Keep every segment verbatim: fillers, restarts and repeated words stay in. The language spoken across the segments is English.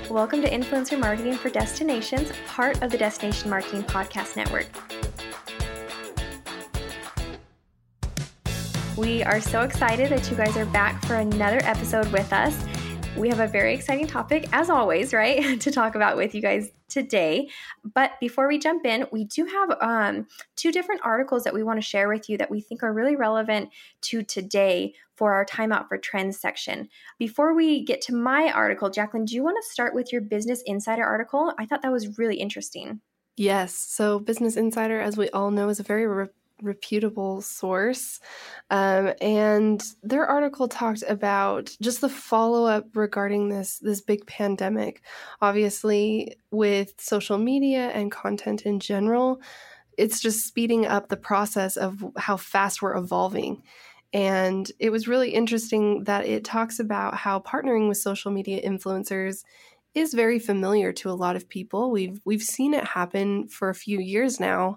Welcome to Influencer Marketing for Destinations, part of the Destination Marketing Podcast Network. We are so excited that you guys are back for another episode with us. We have a very exciting topic, as always, right, to talk about with you guys today. But before we jump in, we do have um, two different articles that we want to share with you that we think are really relevant to today for our Time Out for Trends section. Before we get to my article, Jacqueline, do you want to start with your Business Insider article? I thought that was really interesting. Yes. So Business Insider, as we all know, is a very re- reputable source. Um, and their article talked about just the follow-up regarding this, this big pandemic. Obviously, with social media and content in general, it's just speeding up the process of how fast we're evolving. And it was really interesting that it talks about how partnering with social media influencers is very familiar to a lot of people. We've we've seen it happen for a few years now,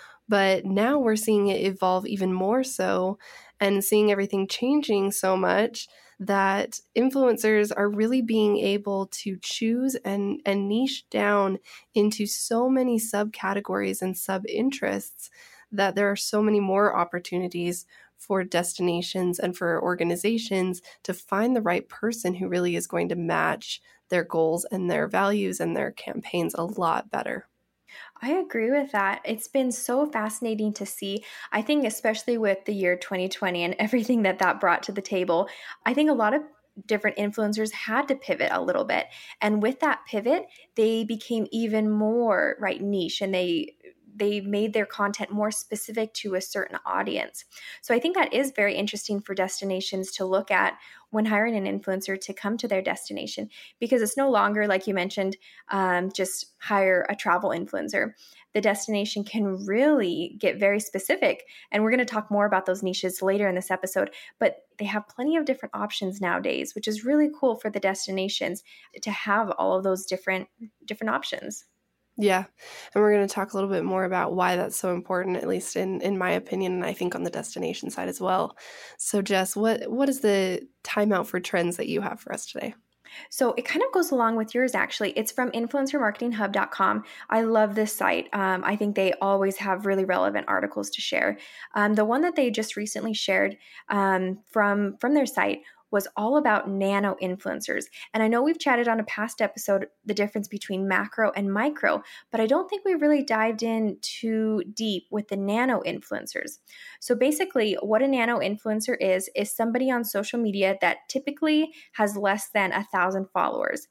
but now we're seeing it evolve even more so and seeing everything changing so much that influencers are really being able to choose and, and niche down into so many subcategories and sub-interests that there are so many more opportunities for destinations and for organizations to find the right person who really is going to match their goals and their values and their campaigns a lot better. I agree with that. It's been so fascinating to see. I think especially with the year twenty twenty and everything that that brought to the table, I think a lot of different influencers had to pivot a little bit. And with that pivot, they became even more right niche and they they made their content more specific to a certain audience. So I think that is very interesting for destinations to look at when hiring an influencer to come to their destination, because it's no longer, like you mentioned, um, just hire a travel influencer. The destination can really get very specific. And we're going to talk more about those niches later in this episode, but they have plenty of different options nowadays, which is really cool for the destinations to have all of those different different options. Yeah. And we're going to talk a little bit more about why that's so important, at least in, in my opinion, and I think on the destination side as well. So Jess, what what is the Time Out for Trends that you have for us today? So it kind of goes along with yours, actually. It's from influencer marketing hub dot com. I love this site. Um, I think they always have really relevant articles to share. Um, the one that they just recently shared um, from, from their site was all about nano influencers. And I know we've chatted on a past episode the difference between macro and micro, but I don't think we really dived in too deep with the nano influencers. So basically, what a nano influencer is, is somebody on social media that typically has less than a thousand followers.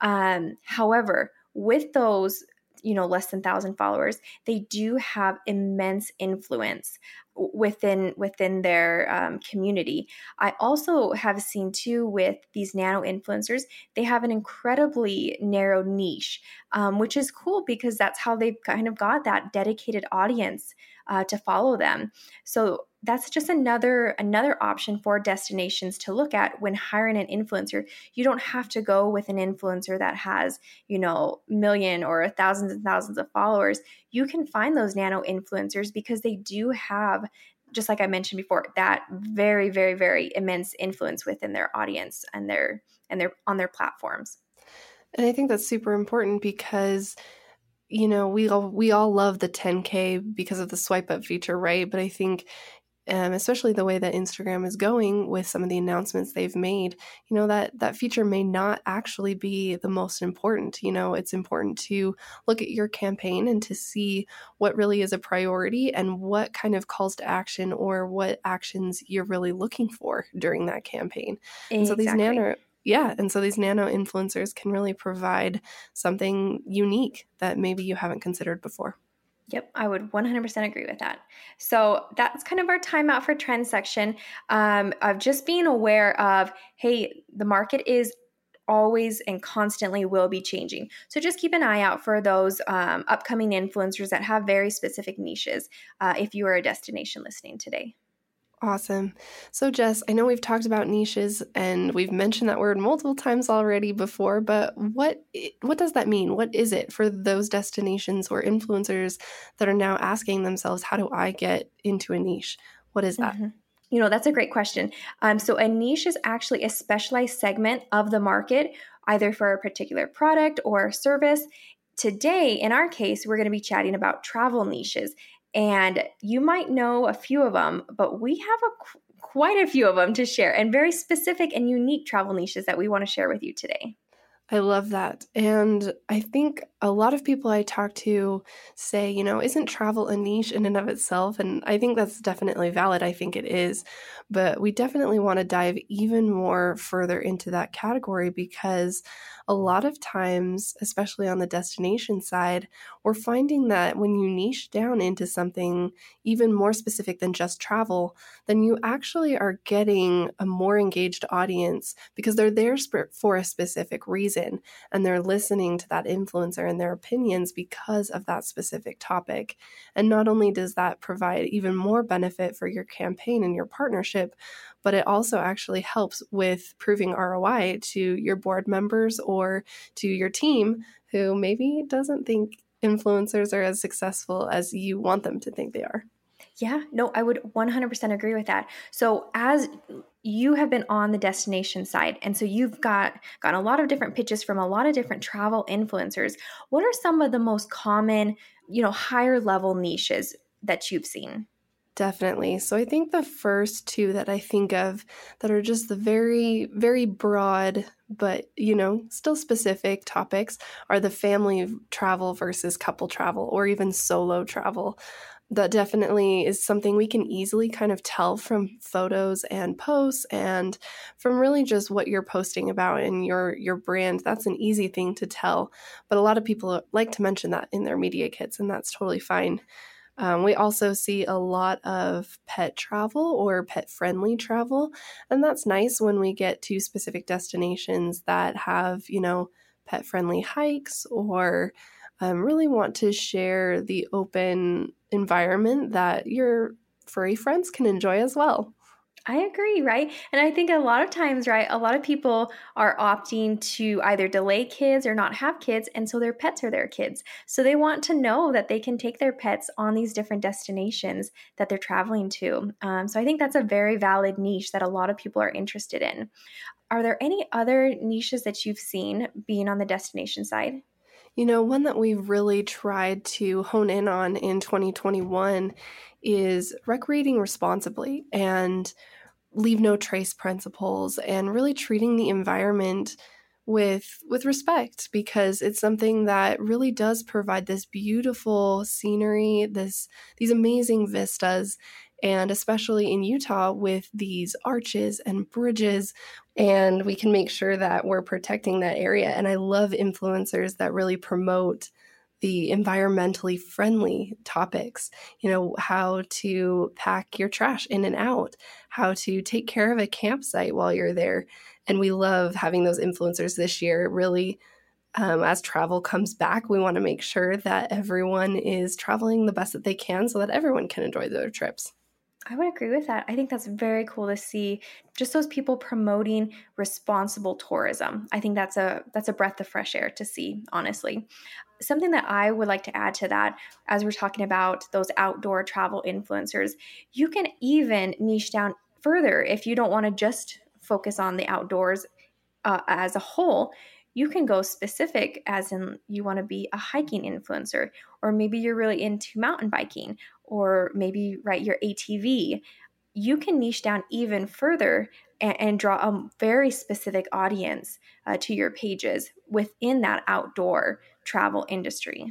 Um, however, with those you know, less than one thousand followers, they do have immense influence within within their um, community. I also have seen too with these nano influencers, they have an incredibly narrow niche, um, which is cool because that's how they've kind of got that dedicated audience uh, to follow them. So that's just another another option for destinations to look at when hiring an influencer. You don't have to go with an influencer that has, you know, million or thousands and thousands of followers. You can find those nano influencers because they do have, just like I mentioned before, that very, very, very immense influence within their audience and their and their on their platforms. And I think that's super important because you know, we all we all love the ten K because of the swipe up feature, right? But I think Um, especially the way that Instagram is going with some of the announcements they've made, you know, that that feature may not actually be the most important. You know, it's important to look at your campaign and to see what really is a priority and what kind of calls to action or what actions you're really looking for during that campaign. Exactly. And so these nano Yeah, and so these nano influencers can really provide something unique that maybe you haven't considered before. Yep, I would one hundred percent agree with that. So that's kind of our Time Out for Trends section um, of just being aware of, hey, the market is always and constantly will be changing. So just keep an eye out for those um, upcoming influencers that have very specific niches uh, if you are a destination listening today. Awesome. So Jess, I know we've talked about niches and we've mentioned that word multiple times already before, but what what does that mean? What is it for those destinations or influencers that are now asking themselves, how do I get into a niche? What is that? Mm-hmm. You know, that's a great question. Um, so a niche is actually a specialized segment of the market either for a particular product or service. Today, in our case, we're going to be chatting about travel niches. And you might know a few of them, but we have a quite a few of them to share, and very specific and unique travel niches that we want to share with you today. I love that. And I think a lot of people I talk to say, you know, isn't travel a niche in and of itself? And I think that's definitely valid. I think it is. But we definitely want to dive even more further into that category, because a lot of times, especially on the destination side, we're finding that when you niche down into something even more specific than just travel, then you actually are getting a more engaged audience, because they're there for a specific reason and they're listening to that influencer and their opinions because of that specific topic. And not only does that provide even more benefit for your campaign and your partnership, but it also actually helps with proving R O I to your board members or to your team who maybe doesn't think influencers are as successful as you want them to think they are. Yeah, no, I would one hundred percent agree with that. So as you have been on the destination side, and so you've got gotten a lot of different pitches from a lot of different travel influencers, what are some of the most common, you know, higher level niches that you've seen? Definitely. So I think the first two that I think of that are just the very, very broad, but, you know, still specific topics are the family travel versus couple travel, or even solo travel. That definitely is something we can easily kind of tell from photos and posts, and from really just what you're posting about in your, your brand. That's an easy thing to tell. But a lot of people like to mention that in their media kits, and that's totally fine. Um, we also see a lot of pet travel or pet-friendly travel, and that's nice when we get to specific destinations that have, you know, pet-friendly hikes, or um, really want to share the open environment that your furry friends can enjoy as well. I agree, right? And I think a lot of times, right, a lot of people are opting to either delay kids or not have kids, and so their pets are their kids. So they want to know that they can take their pets on these different destinations that they're traveling to. Um, so I think that's a very valid niche that a lot of people are interested in. Are there any other niches that you've seen being on the destination side? You know, one that we've really tried to hone in on in twenty twenty-one is recreating responsibly and leave no trace principles, and really treating the environment with with respect, because it's something that really does provide this beautiful scenery, this these amazing vistas, and especially in Utah with these arches and bridges, and we can make sure that we're protecting that area. And I love influencers that really promote the environmentally friendly topics, you know, how to pack your trash in and out, how to take care of a campsite while you're there. And we love having those influencers this year. Really, um, as travel comes back, we want to make sure that everyone is traveling the best that they can so that everyone can enjoy their trips. I would agree with that. I think that's very cool to see, just those people promoting responsible tourism. I think that's a that's a breath of fresh air to see, honestly. Something that I would like to add to that, as we're talking about those outdoor travel influencers, you can even niche down further if you don't want to just focus on the outdoors uh, as a whole. You can go specific, as in you want to be a hiking influencer, or maybe you're really into mountain biking, or maybe right your A T V. You can niche down even further and, and draw a very specific audience uh, to your pages within that outdoor travel industry.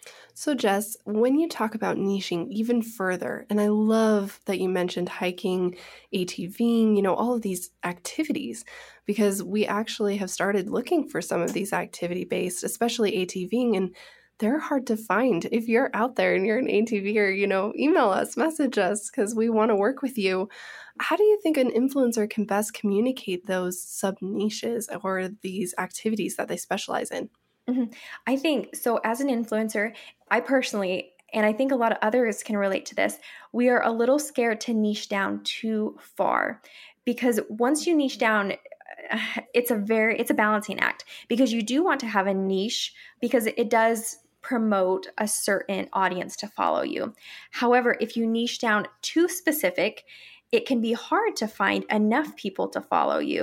So Jess, when you talk about niching even further, and I love that you mentioned hiking, ATVing, you know, all of these activities, because we actually have started looking for some of these activity-based, especially ATVing, and they're hard to find. If you're out there and you're an A T V, or, you know, email us, message us, because we want to work with you. How do you think an influencer can best communicate those sub-niches or these activities that they specialize in? Mm-hmm. I think so. As an influencer, I personally, and I think a lot of others can relate to this, we are a little scared to niche down too far, because once you niche down, it's a very, it's a balancing act, because you do want to have a niche because it does promote a certain audience to follow you. However, if you niche down too specific, it can be hard to find enough people to follow you,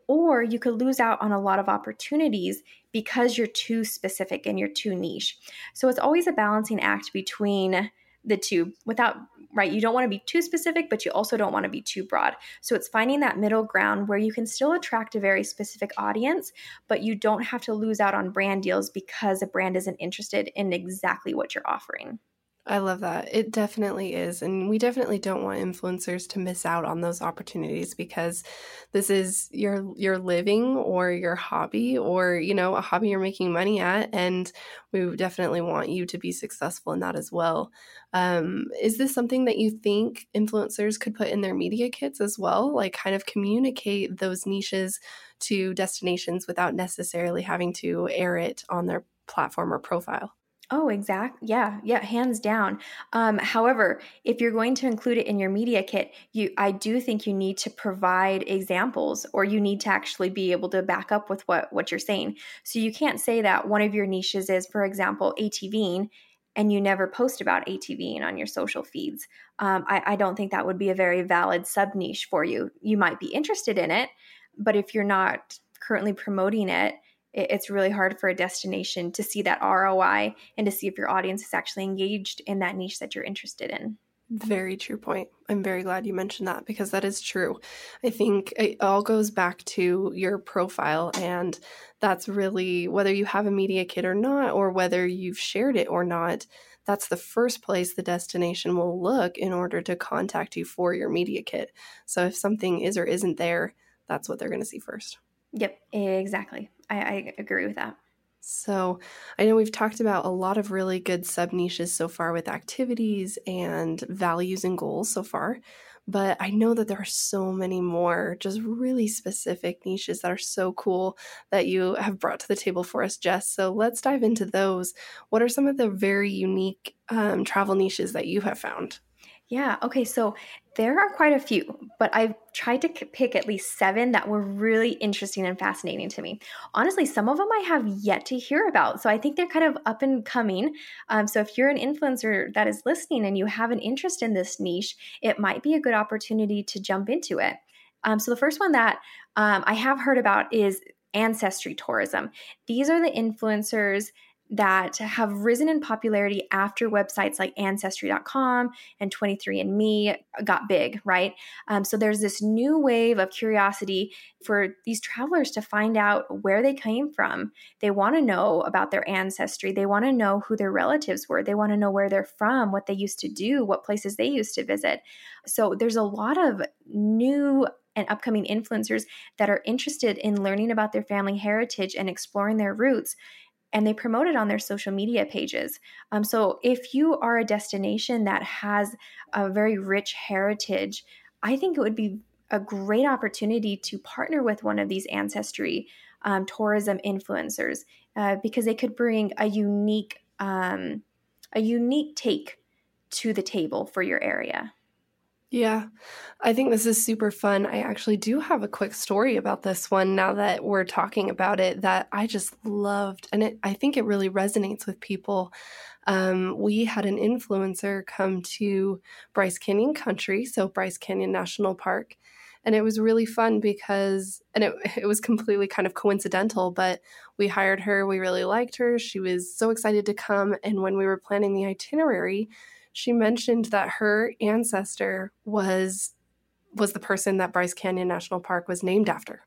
or you could lose out on a lot of opportunities because you're too specific and you're too niche. So it's always a balancing act between the two without, right? You don't want to be too specific, but you also don't want to be too broad. So it's finding that middle ground where you can still attract a very specific audience, but you don't have to lose out on brand deals because a brand isn't interested in exactly what you're offering. I love that. It definitely is. And we definitely don't want influencers to miss out on those opportunities because this is your your living or your hobby or, you know, a hobby you're making money at. And we definitely want you to be successful in that as well. Um, is this something that you think influencers could put in their media kits as well? Like kind of communicate those niches to destinations without necessarily having to air it on their platform or profile? Oh, exact. Yeah, yeah, hands down. Um, however, if you're going to include it in your media kit, you, I do think you need to provide examples, or you need to actually be able to back up with what what you're saying. So you can't say that one of your niches is, for example, ATVing, and you never post about ATVing on your social feeds. Um, I, I don't think that would be a very valid sub niche for you. You might be interested in it, but if you're not currently promoting it, it's really hard for a destination to see that R O I and to see if your audience is actually engaged in that niche that you're interested in. Very true point. I'm very glad you mentioned that because that is true. I think it all goes back to your profile, and that's really whether you have a media kit or not, or whether you've shared it or not. That's the first place the destination will look in order to contact you for your media kit. So if something is or isn't there, that's what they're going to see first. Yep, exactly. I, I agree with that. So I know we've talked about a lot of really good sub niches so far with activities and values and goals so far, but I know that there are so many more just really specific niches that are so cool that you have brought to the table for us, Jess. So let's dive into those. What are some of the very unique um, travel niches that you have found? Yeah. Okay. So there are quite a few, but I've tried to pick at least seven that were really interesting and fascinating to me. Honestly, some of them I have yet to hear about. So I think they're kind of up and coming. Um, so if you're an influencer that is listening and you have an interest in this niche, it might be a good opportunity to jump into it. Um, so the first one that um, I have heard about is ancestry tourism. These are the influencers that have risen in popularity after websites like ancestry dot com and twenty-three and me got big, right? Um, so there's this new wave of curiosity for these travelers to find out where they came from. They want to know about their ancestry. They want to know who their relatives were. They want to know where they're from, what they used to do, what places they used to visit. So there's a lot of new and upcoming influencers that are interested in learning about their family heritage and exploring their roots, and they promote it on their social media pages. Um, so if you are a destination that has a very rich heritage, I think it would be a great opportunity to partner with one of these ancestry um, tourism influencers uh, because they could bring a unique, um, a unique take to the table for your area. Yeah, I think this is super fun. I actually do have a quick story about this one now that we're talking about it that I just loved. And it, I think it really resonates with people. Um, we had an influencer come to Bryce Canyon Country, so Bryce Canyon National Park. And it was really fun because, and it, it was completely kind of coincidental, but we hired her. We really liked her. She was so excited to come. And when we were planning the itinerary, she mentioned that her ancestor was was the person that Bryce Canyon National Park was named after.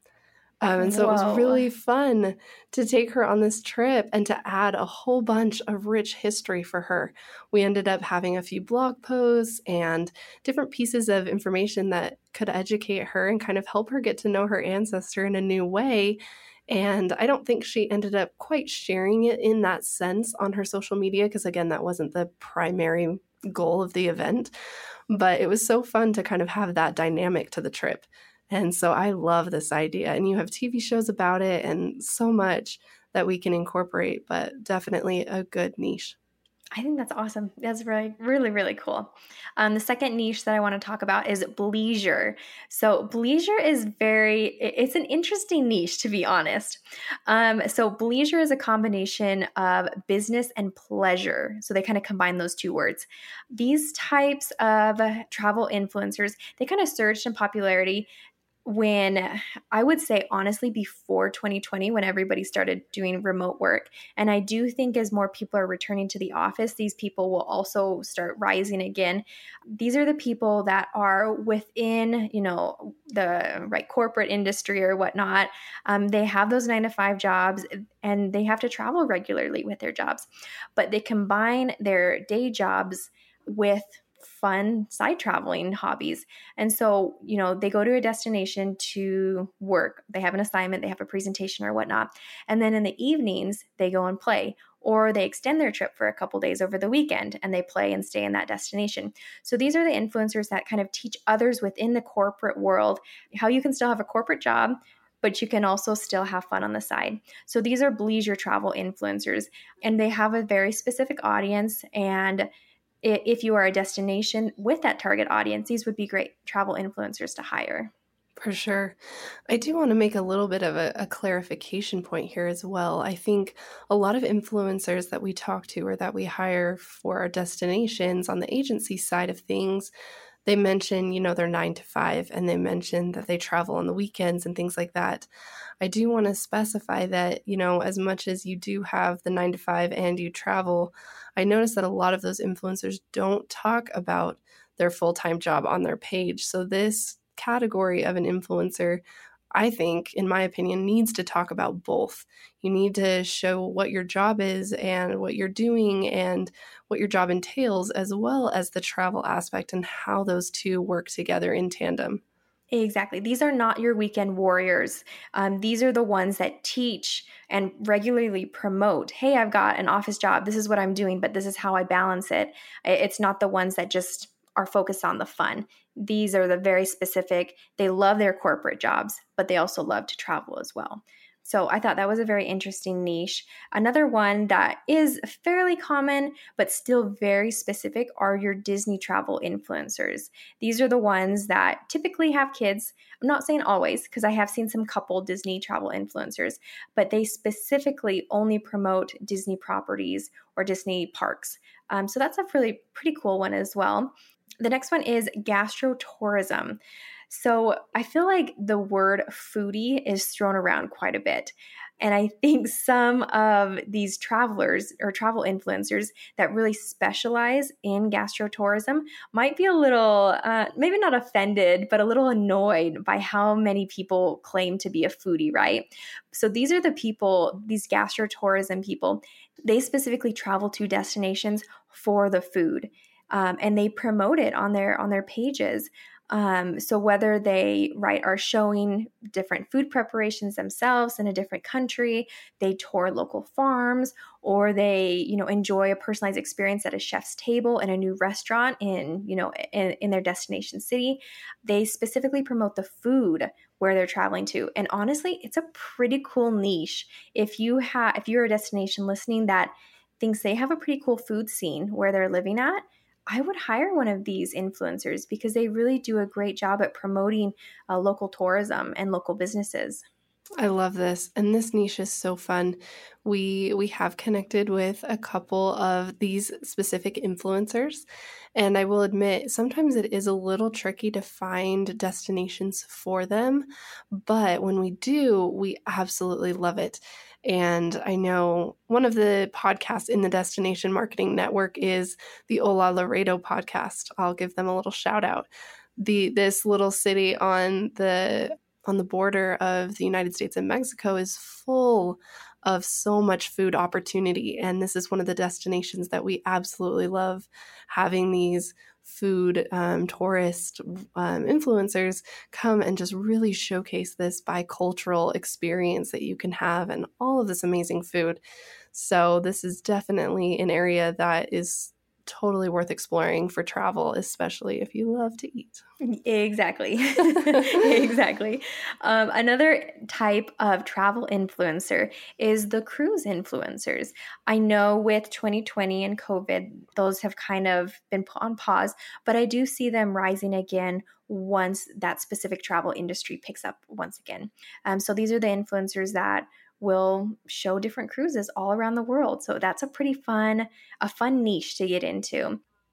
Um, and so Whoa. It was really fun to take her on this trip and to add a whole bunch of rich history for her. We ended up having a few blog posts and different pieces of information that could educate her and kind of help her get to know her ancestor in a new way. And I don't think she ended up quite sharing it in that sense on her social media because, again, that wasn't the primary goal of the event. But it was so fun to kind of have that dynamic to the trip. And so I love this idea. And you have T V shows about it and so much that we can incorporate, but definitely a good niche. I think that's awesome. That's really, really, really cool. Um, the second niche that I want to talk about is bleisure. So bleisure is very, it's an interesting niche, to be honest. Um, so bleisure is a combination of business and pleasure. So they kind of combine those two words. These types of travel influencers, they kind of surged in popularity when I would say honestly before twenty twenty, when everybody started doing remote work. And I do think as more people are returning to the office, these people will also start rising again. These are the people that are within, you know, the right corporate industry or whatnot. Um, they have those nine to five jobs and they have to travel regularly with their jobs, but they combine their day jobs with fun side traveling hobbies. And so, you know, they go to a destination to work, they have an assignment, they have a presentation or whatnot. And then in the evenings, they go and play, or they extend their trip for a couple days over the weekend and they play and stay in that destination. So these are the influencers that kind of teach others within the corporate world how you can still have a corporate job, but you can also still have fun on the side. So these are leisure travel influencers, and they have a very specific audience. And if you are a destination with that target audience, these would be great travel influencers to hire. For sure. I do want to make a little bit of a, a clarification point here as well. I think a lot of influencers that we talk to or that we hire for our destinations on the agency side of things, they mention, you know, they're nine to five, and they mention that they travel on the weekends and things like that. I do want to specify that, you know, as much as you do have the nine to five and you travel, I notice that a lot of those influencers don't talk about their full-time job on their page. So this category of an influencer, I think, in my opinion, needs to talk about both. You need to show what your job is and what you're doing and what your job entails, as well as the travel aspect and how those two work together in tandem. Exactly. These are not your weekend warriors. Um, these are the ones that teach and regularly promote, hey, I've got an office job. This is what I'm doing, but this is how I balance it. It's not the ones that just are focused on the fun. These are the very specific, they love their corporate jobs, but they also love to travel as well. So I thought that was a very interesting niche. Another one that is fairly common, but still very specific, are your Disney travel influencers. These are the ones that typically have kids. I'm not saying always, because I have seen some couple Disney travel influencers, but they specifically only promote Disney properties or Disney parks. Um, so that's a really pretty cool one as well. The next one is gastrotourism. So I feel like the word foodie is thrown around quite a bit. And I think some of these travelers or travel influencers that really specialize in gastrotourism might be a little, uh, maybe not offended, but a little annoyed by how many people claim to be a foodie, right? So these are the people, these gastrotourism people, they specifically travel to destinations for the food. Um, and they promote it on their on their pages. Um, so whether they right are showing different food preparations themselves in a different country, they tour local farms, or they you know enjoy a personalized experience at a chef's table in a new restaurant in you know in, in their destination city, they specifically promote the food where they're traveling to. And honestly, it's a pretty cool niche. If you have if you're a destination listening that thinks they have a pretty cool food scene where they're living at, I would hire one of these influencers because they really do a great job at promoting uh, local tourism and local businesses. I love this. And this niche is so fun. We we have connected with a couple of these specific influencers. And I will admit, sometimes it is a little tricky to find destinations for them. But when we do, we absolutely love it. And I know one of the podcasts in the Destination Marketing Network is the Hola Laredo podcast. I'll give them a little shout out. The this little city on the on the border of the United States and Mexico is full of so much food opportunity. And this is one of the destinations that we absolutely love, having these food um, tourist um, influencers come and just really showcase this bicultural experience that you can have and all of this amazing food. So this is definitely an area that is totally worth exploring for travel, especially if you love to eat. Exactly. Exactly. Um, another type of travel influencer is the cruise influencers. I know with twenty twenty and COVID, those have kind of been put on pause, but I do see them rising again once that specific travel industry picks up once again. Um, so these are the influencers that will show different cruises all around the world. So that's a pretty fun, a fun niche to get into.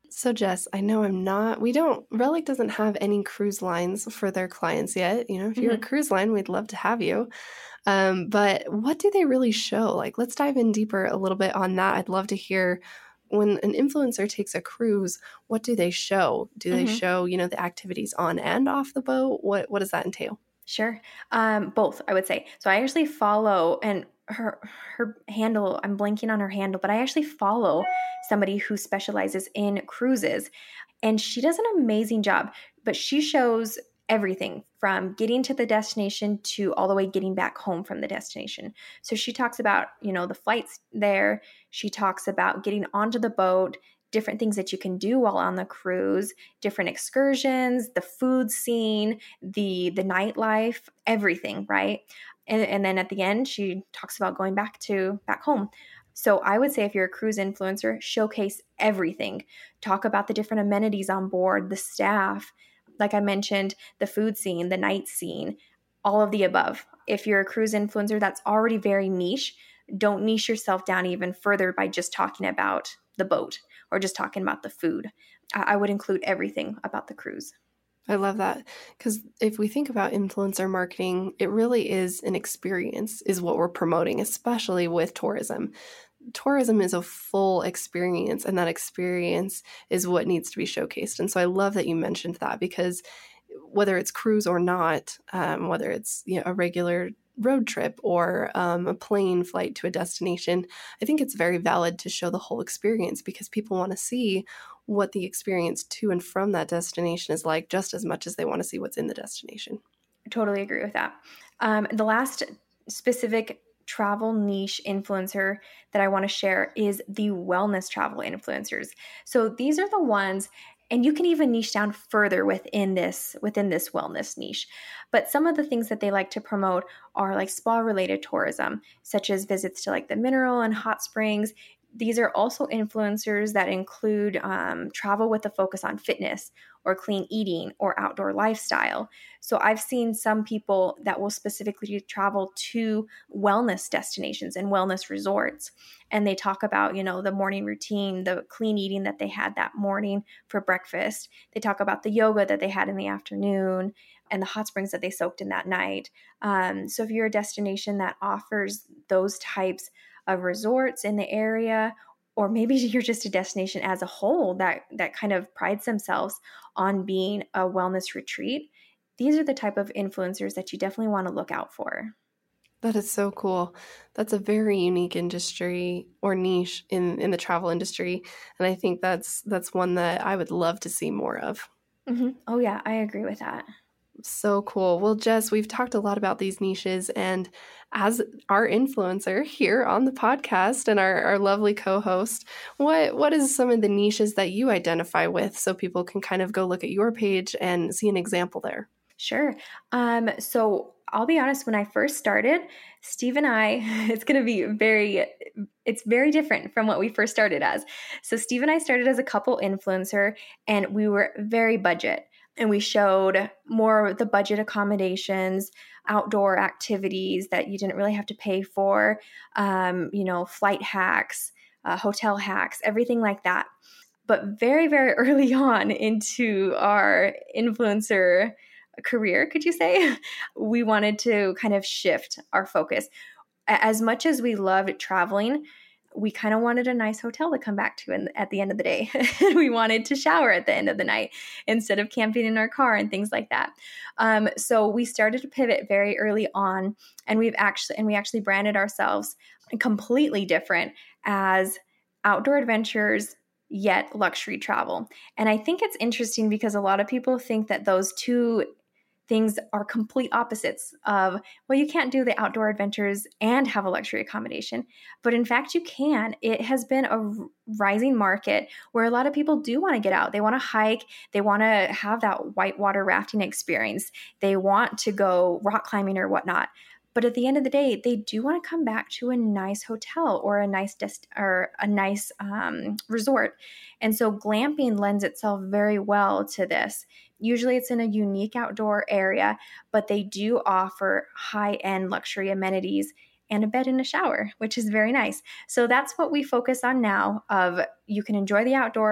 So Jess, I know I'm not, we don't, Relic doesn't have any cruise lines for their clients yet. You know, if you're Mm-hmm. a cruise line, we'd love to have you. Um, but what do they really show? Like, let's dive in deeper a little bit on that. I'd love to hear when an influencer takes a cruise, what do they show? Do they Mm-hmm. show, you know, the activities on and off the boat? What, what does that entail? Sure. Um, both, I would say. So I actually follow, and her her handle, I'm blanking on her handle, but I actually follow somebody who specializes in cruises, and she does an amazing job. But she shows everything from getting to the destination to all the way getting back home from the destination. So she talks about, you know, the flights there. She talks about getting onto the boat, different things that you can do while on the cruise, different excursions, the food scene, the the nightlife, everything, right? And, and then at the end, she talks about going back to back home. So I would say if you're a cruise influencer, showcase everything. Talk about the different amenities on board, the staff, like I mentioned, the food scene, the night scene, all of the above. If you're a cruise influencer that's already very niche, don't niche yourself down even further by just talking about the boat or just talking about the food. I would include everything about the cruise. I love that, because if we think about influencer marketing, it really is an experience is what we're promoting, especially with tourism. Tourism is a full experience, and that experience is what needs to be showcased. And so I love that you mentioned that, because whether it's cruise or not, um, whether it's, you know, a regular road trip or um, a plane flight to a destination, I think it's very valid to show the whole experience, because people want to see what the experience to and from that destination is like just as much as they want to see what's in the destination. Totally agree with that. Um, the last specific travel niche influencer that I want to share is the wellness travel influencers. So these are the ones, and you can even niche down further within this within this wellness niche. But some of the things that they like to promote are like spa related tourism, such as visits to like the mineral and hot springs. These are also influencers that include um, travel with a focus on fitness or clean eating or outdoor lifestyle. So I've seen some people that will specifically travel to wellness destinations and wellness resorts. And they talk about, you know, the morning routine, the clean eating that they had that morning for breakfast. They talk about the yoga that they had in the afternoon and the hot springs that they soaked in that night. Um, so if you're a destination that offers those types of resorts in the area, or maybe you're just a destination as a whole that that kind of prides themselves on being a wellness retreat, these are the type of influencers that you definitely want to look out for. That is so cool. That's a very unique industry or niche in, in the travel industry. And I think that's that's one that I would love to see more of. Mm-hmm. Oh yeah, I agree with that. So cool. Well, Jess, we've talked a lot about these niches, and as our influencer here on the podcast and our, our lovely co-host, what what is some of the niches that you identify with so people can kind of go look at your page and see an example there? Sure. Um, so I'll be honest, when I first started, Steve and I, it's going to be very, it's very different from what we first started as. So Steve and I started as a couple influencer, and we were very budget. And we showed more of the budget accommodations, outdoor activities that you didn't really have to pay for, um, you know, flight hacks, uh, hotel hacks, everything like that. But very, very early on into our influencer career, could you say, we wanted to kind of shift our focus. As much as we loved traveling, we kind of wanted a nice hotel to come back to in, at the end of the day. We wanted to shower at the end of the night instead of camping in our car and things like that. Um, so we started to pivot very early on, and we've actually and we actually branded ourselves completely different as outdoor adventures, yet luxury travel. And I think it's interesting because a lot of people think that those two things are complete opposites of, well, you can't do the outdoor adventures and have a luxury accommodation. But in fact, you can. It has been a rising market where a lot of people do want to get out. They want to hike. They want to have that whitewater rafting experience. They want to go rock climbing or whatnot. But at the end of the day, they do want to come back to a nice hotel or a nice dest- or a nice um, resort. And so glamping lends itself very well to this. Usually it's in a unique outdoor area, but they do offer high-end luxury amenities and a bed and a shower, which is very nice. So that's what we focus on now of you can enjoy the outdoors,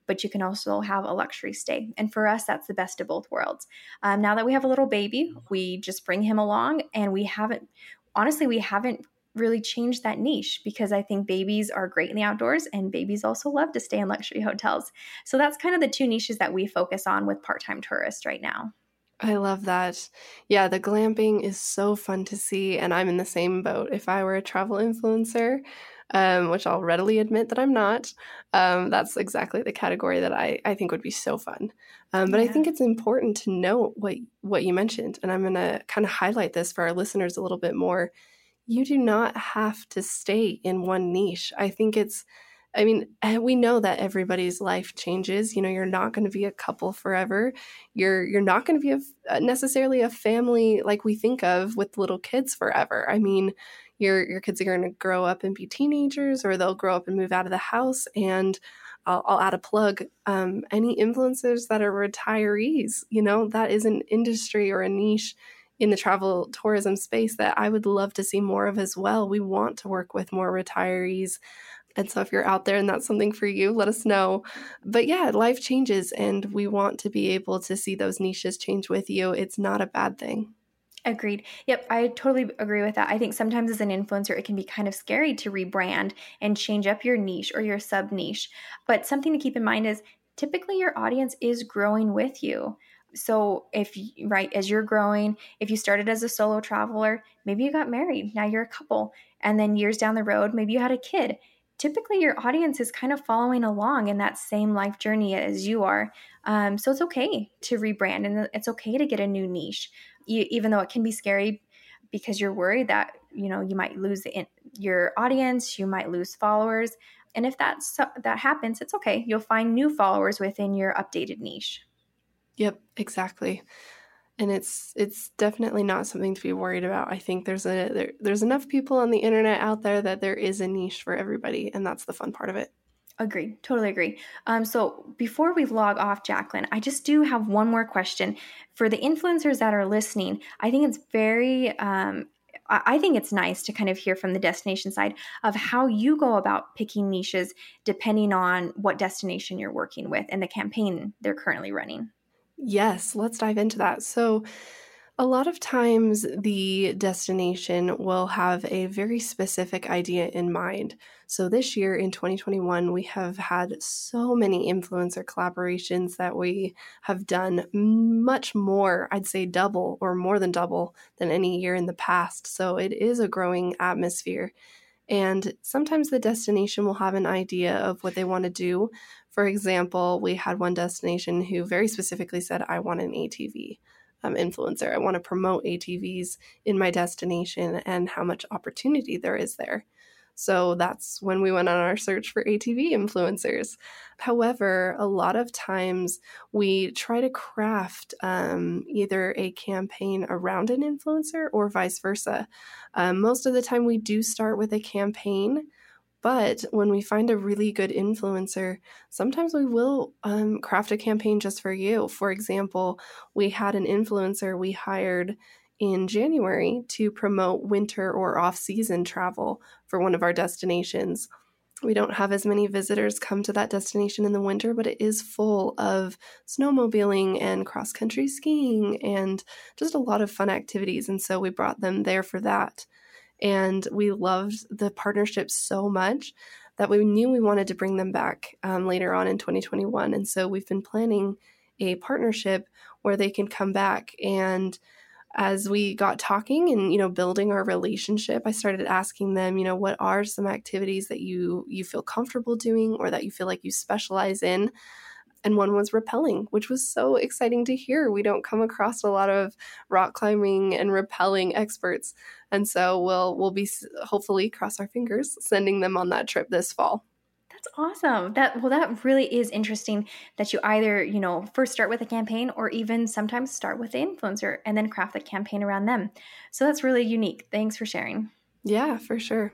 but you can also have a luxury stay. And for us, that's the best of both worlds. Um, now that we have a little baby, we just bring him along, and we haven't, honestly, we haven't really changed that niche, because I think babies are great in the outdoors, and babies also love to stay in luxury hotels. So that's kind of the two niches that we focus on with part-time tourists right now. I love that. Yeah, the glamping is so fun to see, and I'm in the same boat. If I were a travel influencer, um, which I'll readily admit that I'm not, um, that's exactly the category that I, I think would be so fun. Um, but Yeah. I think it's important to note what, what you mentioned, and I'm going to kind of highlight this for our listeners a little bit more. You do not have to stay in one niche. I think it's, I mean, we know that everybody's life changes. You know, you're not going to be a couple forever. You're you're not going to be a, necessarily a family like we think of with little kids forever. I mean, your your kids are going to grow up and be teenagers, or they'll grow up and move out of the house. And I'll, I'll add a plug. Um, any influencers that are retirees, you know, that is an industry or a niche in the travel tourism space that I would love to see more of as well. We want to work with more retirees. And so if you're out there and that's something for you, let us know. But yeah, life changes, and we want to be able to see those niches change with you. It's not a bad thing. Agreed. Yep, I totally agree with that. I think sometimes as an influencer, it can be kind of scary to rebrand and change up your niche or your sub niche. But something to keep in mind is typically your audience is growing with you. So if, right, as you're growing, if you started as a solo traveler, maybe you got married, now you're a couple, and then years down the road, maybe you had a kid. Typically your audience is kind of following along in that same life journey as you are. Um, so it's okay to rebrand, and it's okay to get a new niche, you, even though it can be scary because you're worried that, you know, you might lose the, your audience, you might lose followers. And if that's, that happens, it's okay. You'll find new followers within your updated niche. Yep, exactly. And it's it's definitely not something to be worried about. I think there's a there, there's enough people on the internet out there that there is a niche for everybody, and that's the fun part of it. Agree. Totally agree. Um, so before we log off, Jacqueline, I just do have one more question. For the influencers that are listening, I think it's very, um, I think it's nice to kind of hear from the destination side of how you go about picking niches depending on what destination you're working with and the campaign they're currently running. Yes, let's dive into that. So a lot of times the destination will have a very specific idea in mind. So this year in twenty twenty-one, we have had so many influencer collaborations that we have done much more, I'd say double or more than double than any year in the past. So it is a growing atmosphere. And sometimes the destination will have an idea of what they want to do. For example, we had one destination who very specifically said, I want an A T V um, influencer. I want to promote A T Vs in my destination and how much opportunity there is there. So that's when we went on our search for A T V influencers. However, a lot of times we try to craft um, either a campaign around an influencer or vice versa. Um, most of the time we do start with a campaign, but when we find a really good influencer, sometimes we will um, craft a campaign just for you. For example, we had an influencer we hired in January to promote winter or off-season travel for one of our destinations. We don't have as many visitors come to that destination in the winter, but it is full of snowmobiling and cross-country skiing and just a lot of fun activities. And so we brought them there for that. And we loved the partnership so much that we knew we wanted to bring them back um, later on in twenty twenty-one. And so we've been planning a partnership where they can come back. And as we got talking and, you know, building our relationship, I started asking them, you know, what are some activities that you you feel comfortable doing or that you feel like you specialize in? And one was rappelling, which was so exciting to hear. We don't come across a lot of rock climbing and rappelling experts. And so we'll we'll be hopefully, cross our fingers, sending them on that trip this fall. That's awesome. That well, that really is interesting that you either, you know, first start with a campaign or even sometimes start with the influencer and then craft the campaign around them. So that's really unique. Thanks for sharing. Yeah, for sure.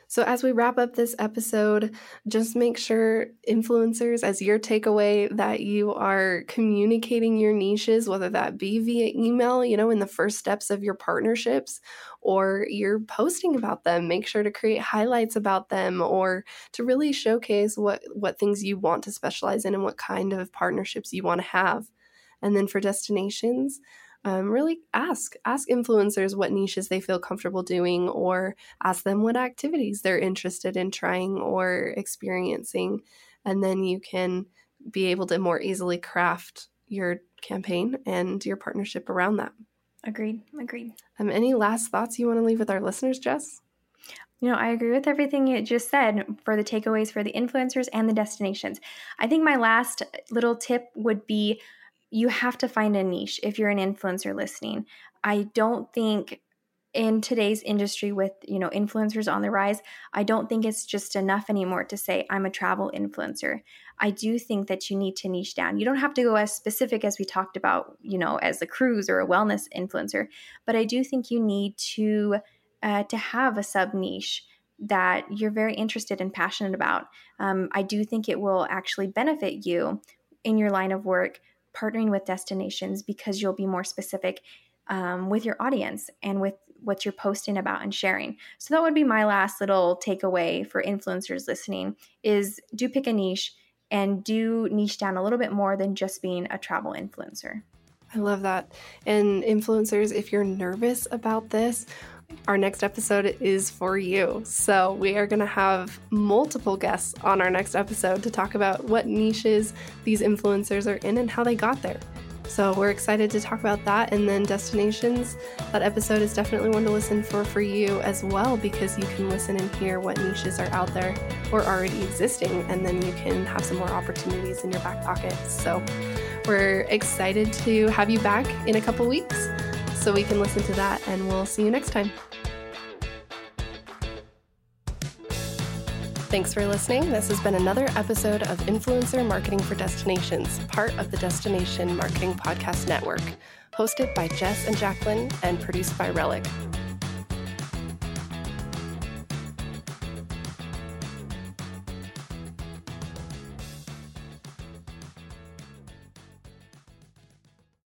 So as we wrap up this episode, just make sure, influencers, as your takeaway, that you are communicating your niches, whether that be via email, you know, in the first steps of your partnerships, or you're posting about them. Make sure to create highlights about them, or to really showcase what, what things you want to specialize in and what kind of partnerships you want to have. And then for destinations, Um, really ask, ask influencers what niches they feel comfortable doing, or ask them what activities they're interested in trying or experiencing. And then you can be able to more easily craft your campaign and your partnership around that. Agreed. Agreed. Um, any last thoughts you want to leave with our listeners, Jess? You know, I agree with everything you just said for the takeaways for the influencers and the destinations. I think my last little tip would be, you have to find a niche if you're an influencer listening. I don't think in today's industry with, you know, influencers on the rise, I don't think it's just enough anymore to say I'm a travel influencer. I do think that you need to niche down. You don't have to go as specific as we talked about, you know, as a cruise or a wellness influencer, but I do think you need to uh, to have a sub niche that you're very interested and passionate about. Um, I do think it will actually benefit you in your line of work partnering with destinations, because you'll be more specific um, with your audience and with what you're posting about and sharing. So that would be my last little takeaway for influencers listening, is do pick a niche and do niche down a little bit more than just being a travel influencer. I love that. And influencers, if you're nervous about this, our next episode is for you. So we are going to have multiple guests on our next episode to talk about what niches these influencers are in and how they got there. So we're excited to talk about that. And then destinations, that episode is definitely one to listen for for you as well, because you can listen and hear what niches are out there or already existing, and then you can have some more opportunities in your back pocket. So we're excited to have you back in a couple weeks so we can listen to that, and we'll see you next time. Thanks for listening. This has been another episode of Influencer Marketing for Destinations, part of the Destination Marketing Podcast Network, hosted by Jess and Jacqueline and produced by Relic.